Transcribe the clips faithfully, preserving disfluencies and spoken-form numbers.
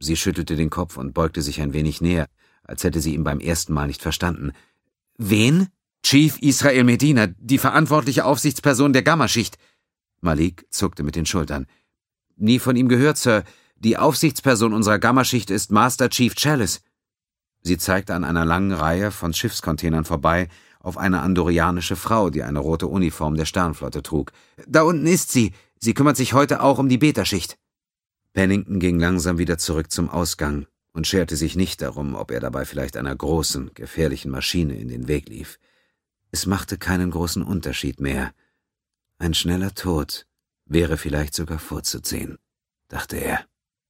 Sie schüttelte den Kopf und beugte sich ein wenig näher, als hätte sie ihn beim ersten Mal nicht verstanden. »Wen?« »Chief Israel Medina, die verantwortliche Aufsichtsperson der Gammaschicht.« Malik zuckte mit den Schultern. »Nie von ihm gehört, Sir. Die Aufsichtsperson unserer Gammaschicht ist Master Chief Chalice.« Sie zeigte an einer langen Reihe von Schiffscontainern vorbei auf eine andorianische Frau, die eine rote Uniform der Sternflotte trug. »Da unten ist sie. Sie kümmert sich heute auch um die Beta-Schicht.« Pennington ging langsam wieder zurück zum Ausgang und scherte sich nicht darum, ob er dabei vielleicht einer großen, gefährlichen Maschine in den Weg lief. Es machte keinen großen Unterschied mehr. Ein schneller Tod wäre vielleicht sogar vorzuziehen, dachte er.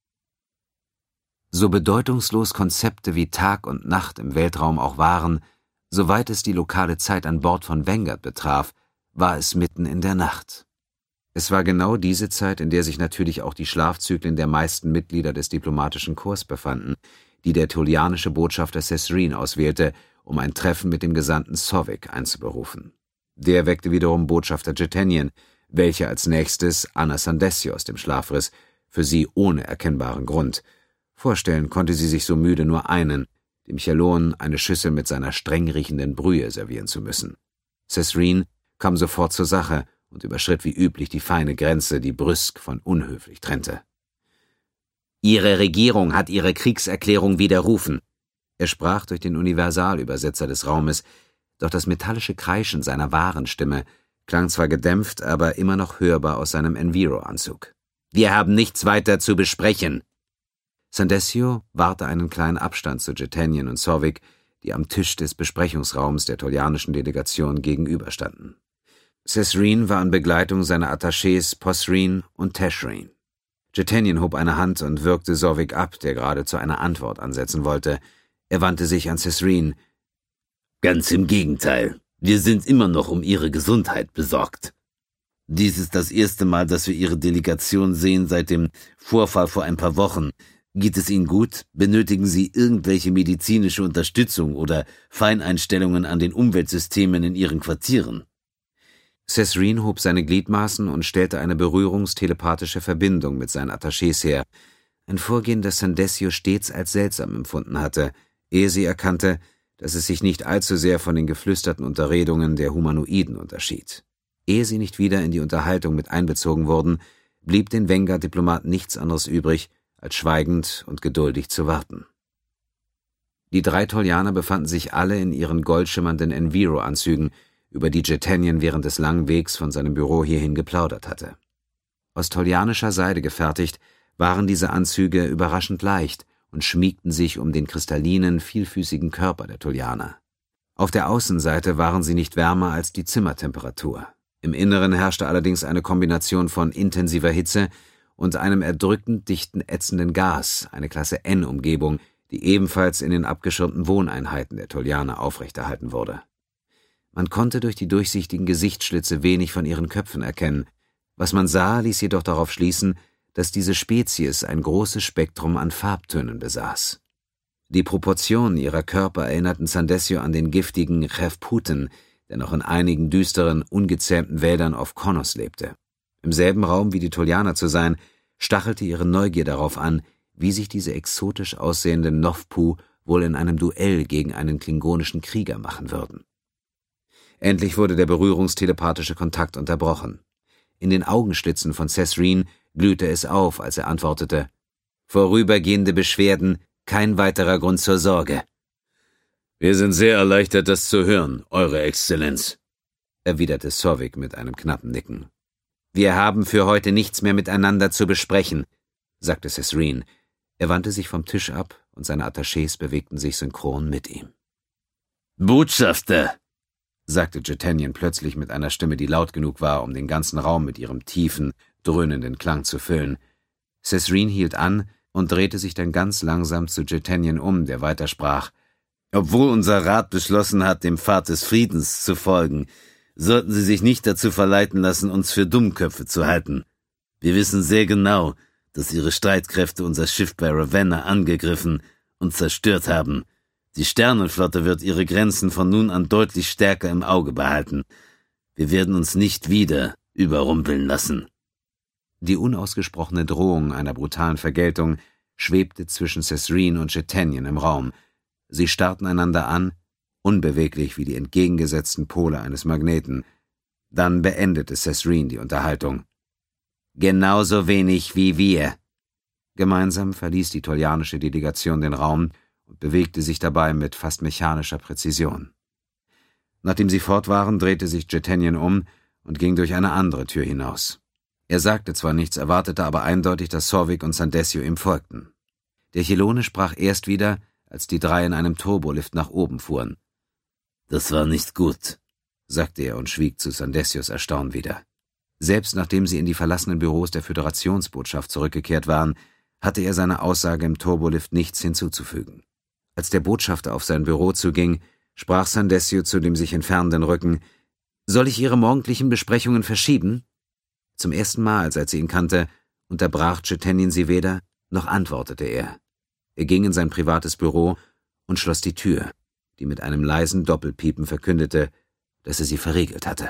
So bedeutungslos Konzepte wie Tag und Nacht im Weltraum auch waren, soweit es die lokale Zeit an Bord von Vanguard betraf, war es mitten in der Nacht. Es war genau diese Zeit, in der sich natürlich auch die Schlafzyklen der meisten Mitglieder des diplomatischen Korps befanden, die der tolianische Botschafter Sesreen auswählte, um ein Treffen mit dem Gesandten Sovic einzuberufen. Der weckte wiederum Botschafter Jetanian, welcher als nächstes Anna Sandesio aus dem Schlaf riss, für sie ohne erkennbaren Grund. Vorstellen konnte sie sich so müde nur einen, dem Chelon eine Schüssel mit seiner streng riechenden Brühe servieren zu müssen. Sesreen kam sofort zur Sache und überschritt wie üblich die feine Grenze, die brüsk von unhöflich trennte. »Ihre Regierung hat ihre Kriegserklärung widerrufen.« Er sprach durch den Universalübersetzer des Raumes, doch das metallische Kreischen seiner wahren Stimme klang zwar gedämpft, aber immer noch hörbar aus seinem Enviro-Anzug. »Wir haben nichts weiter zu besprechen.« Sandesio wahrte einen kleinen Abstand zu Jetanian und Sovic, die am Tisch des Besprechungsraums der tolianischen Delegation gegenüberstanden. Sesreen war in Begleitung seiner Attachés Posreen und Teshreen. Jetanian hob eine Hand und würgte Sovic ab, der gerade zu einer Antwort ansetzen wollte. Er wandte sich an Sesreen. »Ganz im Gegenteil. Wir sind immer noch um Ihre Gesundheit besorgt. Dies ist das erste Mal, dass wir Ihre Delegation sehen seit dem Vorfall vor ein paar Wochen. Geht es Ihnen gut? Benötigen Sie irgendwelche medizinische Unterstützung oder Feineinstellungen an den Umweltsystemen in Ihren Quartieren?« Sesreen hob seine Gliedmaßen und stellte eine berührungstelepathische Verbindung mit seinen Attachés her, ein Vorgehen, das Sandesio stets als seltsam empfunden hatte, ehe sie erkannte, dass es sich nicht allzu sehr von den geflüsterten Unterredungen der Humanoiden unterschied. Ehe sie nicht wieder in die Unterhaltung mit einbezogen wurden, blieb den Vanguard-Diplomaten nichts anderes übrig, als schweigend und geduldig zu warten. Die drei Tolianer befanden sich alle in ihren goldschimmernden Enviro-Anzügen, über die Jetanian während des langen Wegs von seinem Büro hierhin geplaudert hatte. Aus tolianischer Seide gefertigt, waren diese Anzüge überraschend leicht und schmiegten sich um den kristallinen, vielfüßigen Körper der Tolianer. Auf der Außenseite waren sie nicht wärmer als die Zimmertemperatur. Im Inneren herrschte allerdings eine Kombination von intensiver Hitze und einem erdrückend dichten, ätzenden Gas, eine Klasse N-Umgebung, die ebenfalls in den abgeschirmten Wohneinheiten der Tolianer aufrechterhalten wurde. Man konnte durch die durchsichtigen Gesichtsschlitze wenig von ihren Köpfen erkennen. Was man sah, ließ jedoch darauf schließen, dass diese Spezies ein großes Spektrum an Farbtönen besaß. Die Proportionen ihrer Körper erinnerten Sandesio an den giftigen Chefputen, der noch in einigen düsteren, ungezähmten Wäldern auf Konos lebte. Im selben Raum wie die Tolianer zu sein, stachelte ihre Neugier darauf an, wie sich diese exotisch aussehenden Novpu wohl in einem Duell gegen einen klingonischen Krieger machen würden. Endlich wurde der berührungstelepathische Kontakt unterbrochen. In den Augenschlitzen von Sesreen glühte es auf, als er antwortete: »Vorübergehende Beschwerden, kein weiterer Grund zur Sorge.« »Wir sind sehr erleichtert, das zu hören, Eure Exzellenz«, erwiderte Sovic mit einem knappen Nicken. »Wir haben für heute nichts mehr miteinander zu besprechen«, sagte Sesreen. Er wandte sich vom Tisch ab und seine Attachés bewegten sich synchron mit ihm. »Botschafter«, sagte Jetanian plötzlich mit einer Stimme, die laut genug war, um den ganzen Raum mit ihrem tiefen, dröhnenden Klang zu füllen. Sesreen hielt an und drehte sich dann ganz langsam zu Jetanian um, der weitersprach. »Obwohl unser Rat beschlossen hat, dem Pfad des Friedens zu folgen, sollten Sie sich nicht dazu verleiten lassen, uns für Dummköpfe zu halten. Wir wissen sehr genau, dass Ihre Streitkräfte unser Schiff bei Ravenna angegriffen und zerstört haben. Die Sternenflotte wird ihre Grenzen von nun an deutlich stärker im Auge behalten. Wir werden uns nicht wieder überrumpeln lassen.« Die unausgesprochene Drohung einer brutalen Vergeltung schwebte zwischen Cesrine und Jetanien im Raum. Sie starrten einander an, unbeweglich wie die entgegengesetzten Pole eines Magneten. Dann beendete Cesrine die Unterhaltung. »Genauso wenig wie wir.« Gemeinsam verließ die tolianische Delegation den Raum und bewegte sich dabei mit fast mechanischer Präzision. Nachdem sie fort waren, drehte sich Jetanien um und ging durch eine andere Tür hinaus. Er sagte zwar nichts, erwartete aber eindeutig, dass Sorvik und Sandesio ihm folgten. Der Chilone sprach erst wieder, als die drei in einem Turbolift nach oben fuhren. »Das war nicht gut«, sagte er und schwieg zu Sandesios Erstaunen wieder. Selbst nachdem sie in die verlassenen Büros der Föderationsbotschaft zurückgekehrt waren, hatte er seiner Aussage im Turbolift nichts hinzuzufügen. Als der Botschafter auf sein Büro zuging, sprach Sandesio zu dem sich entfernenden Rücken: »Soll ich Ihre morgendlichen Besprechungen verschieben?« Zum ersten Mal, seit sie ihn kannte, unterbrach Jetanien sie weder, noch antwortete er. Er ging in sein privates Büro und schloss die Tür, die mit einem leisen Doppelpiepen verkündete, dass er sie verriegelt hatte.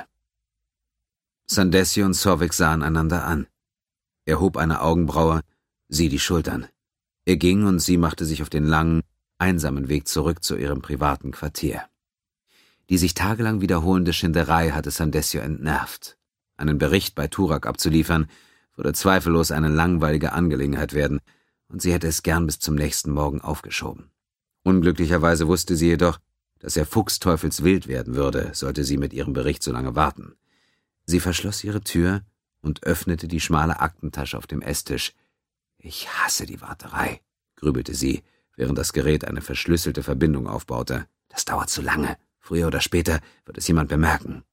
Sandesio und Sorvik sahen einander an. Er hob eine Augenbraue, sie die Schultern. Er ging und sie machte sich auf den langen, einsamen Weg zurück zu ihrem privaten Quartier. Die sich tagelang wiederholende Schinderei hatte Sandesio entnervt. Einen Bericht bei Turak abzuliefern, würde zweifellos eine langweilige Angelegenheit werden, und sie hätte es gern bis zum nächsten Morgen aufgeschoben. Unglücklicherweise wusste sie jedoch, dass er fuchsteufelswild werden würde, sollte sie mit ihrem Bericht so lange warten. Sie verschloss ihre Tür und öffnete die schmale Aktentasche auf dem Esstisch. »Ich hasse die Warterei«, grübelte sie, während das Gerät eine verschlüsselte Verbindung aufbaute. »Das dauert zu lange. Früher oder später wird es jemand bemerken.«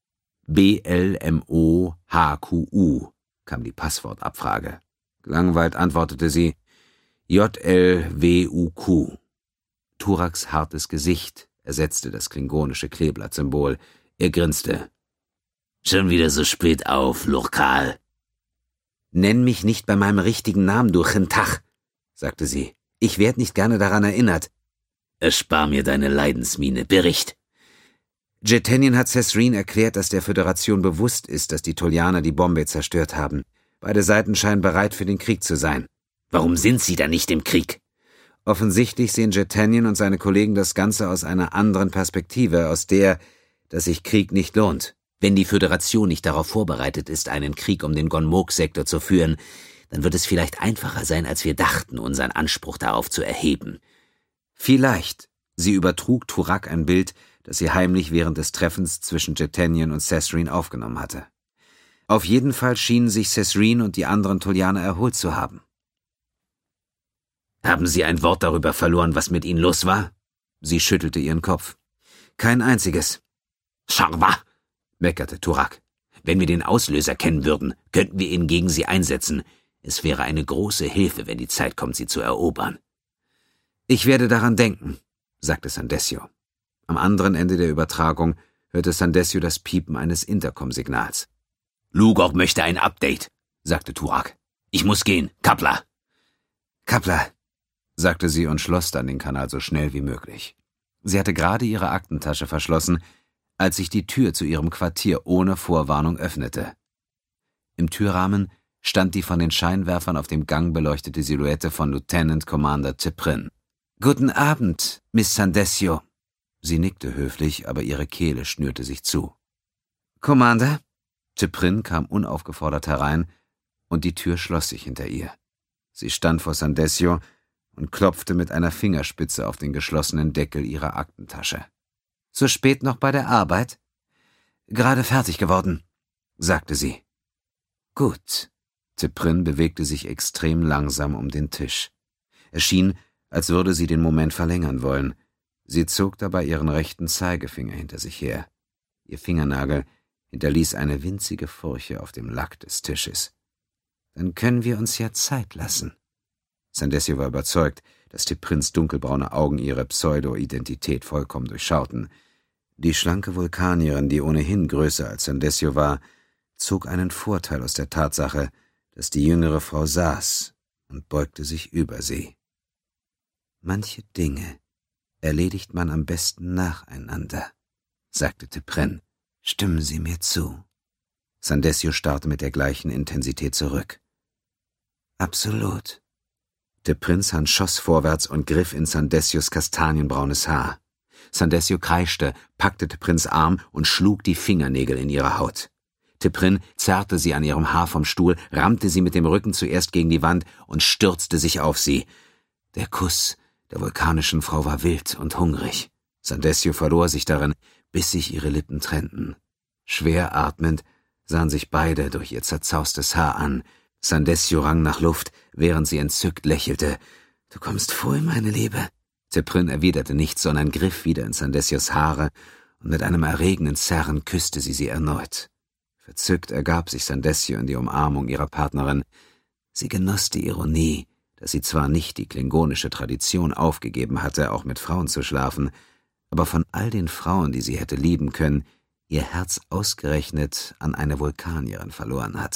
B L M O H Q U kam die Passwortabfrage. Gelangweilt antwortete sie J L W U Q. Turaks hartes Gesicht ersetzte das klingonische Kleeblattsymbol. Er grinste. »Schon wieder so spät auf, Lurkal.« »Nenn mich nicht bei meinem richtigen Namen, du Chintach«, sagte sie. »Ich werd nicht gerne daran erinnert.« »Erspar mir deine Leidensmiene. Bericht.« Jetanien hat Cesrine erklärt, dass der Föderation bewusst ist, dass die Tolianer die Bombe zerstört haben. Beide Seiten scheinen bereit für den Krieg zu sein. »Warum sind sie dann nicht im Krieg?« Offensichtlich sehen Jetanien und seine Kollegen das Ganze aus einer anderen Perspektive, aus der, dass sich Krieg nicht lohnt. Wenn die Föderation nicht darauf vorbereitet ist, einen Krieg um den Gonmok-Sektor zu führen, dann wird es vielleicht einfacher sein, als wir dachten, unseren Anspruch darauf zu erheben. Vielleicht. Sie übertrug Turak ein Bild, das sie heimlich während des Treffens zwischen Jetanien und Cesrine aufgenommen hatte. Auf jeden Fall schienen sich Cesrine und die anderen Tolianer erholt zu haben. »Haben Sie ein Wort darüber verloren, was mit Ihnen los war?« Sie schüttelte ihren Kopf. »Kein einziges.« »Scharwa«, meckerte Turak. »Wenn wir den Auslöser kennen würden, könnten wir ihn gegen sie einsetzen. Es wäre eine große Hilfe, wenn die Zeit kommt, sie zu erobern.« »Ich werde daran denken«, sagte Sandesio. Am anderen Ende der Übertragung hörte Sandesio das Piepen eines Intercom-Signals. »Lugok möchte ein Update«, sagte Turak. »Ich muss gehen. Kapla!« »Kapla«, sagte sie und schloss dann den Kanal so schnell wie möglich. Sie hatte gerade ihre Aktentasche verschlossen, als sich die Tür zu ihrem Quartier ohne Vorwarnung öffnete. Im Türrahmen stand die von den Scheinwerfern auf dem Gang beleuchtete Silhouette von Lieutenant Commander T'Prin. »Guten Abend, Miss Sandesio.« Sie nickte höflich, aber ihre Kehle schnürte sich zu. »Commander?« T'Prin kam unaufgefordert herein, und die Tür schloss sich hinter ihr. Sie stand vor Sandesio und klopfte mit einer Fingerspitze auf den geschlossenen Deckel ihrer Aktentasche. »So spät noch bei der Arbeit?« »Gerade fertig geworden«, sagte sie. »Gut.« T'Prin bewegte sich extrem langsam um den Tisch. Es schien, als würde sie den Moment verlängern wollen. Sie zog dabei ihren rechten Zeigefinger hinter sich her. Ihr Fingernagel hinterließ eine winzige Furche auf dem Lack des Tisches. »Dann können wir uns ja Zeit lassen.« Sandesio war überzeugt, dass T'Prins dunkelbraune Augen ihre Pseudo-Identität vollkommen durchschauten. Die schlanke Vulkanierin, die ohnehin größer als Sandesio war, zog einen Vorteil aus der Tatsache, dass die jüngere Frau saß, und beugte sich über sie. »Manche Dinge erledigt man am besten nacheinander«, sagte T'Prin. »Stimmen Sie mir zu?« Sandesio starrte mit der gleichen Intensität zurück. »Absolut.« Der Prinzhahn schoss vorwärts und griff in Sandessios kastanienbraunes Haar. Sandessio kreischte, packte T'Prin's Arm und schlug die Fingernägel in ihre Haut. T'Prin zerrte sie an ihrem Haar vom Stuhl, rammte sie mit dem Rücken zuerst gegen die Wand und stürzte sich auf sie. Der Kuss der vulkanischen Frau war wild und hungrig. Sandessio verlor sich darin, bis sich ihre Lippen trennten. Schwer atmend sahen sich beide durch ihr zerzaustes Haar an. Sandessio rang nach Luft, während sie entzückt lächelte. »Du kommst früh, meine Liebe.« T'Prin erwiderte nichts, sondern griff wieder in Sandessios Haare, und mit einem erregenden Zerren küsste sie sie erneut. Verzückt ergab sich Sandessio in die Umarmung ihrer Partnerin. Sie genoss die Ironie, dass sie zwar nicht die klingonische Tradition aufgegeben hatte, auch mit Frauen zu schlafen, aber von all den Frauen, die sie hätte lieben können, ihr Herz ausgerechnet an eine Vulkanierin verloren hatte.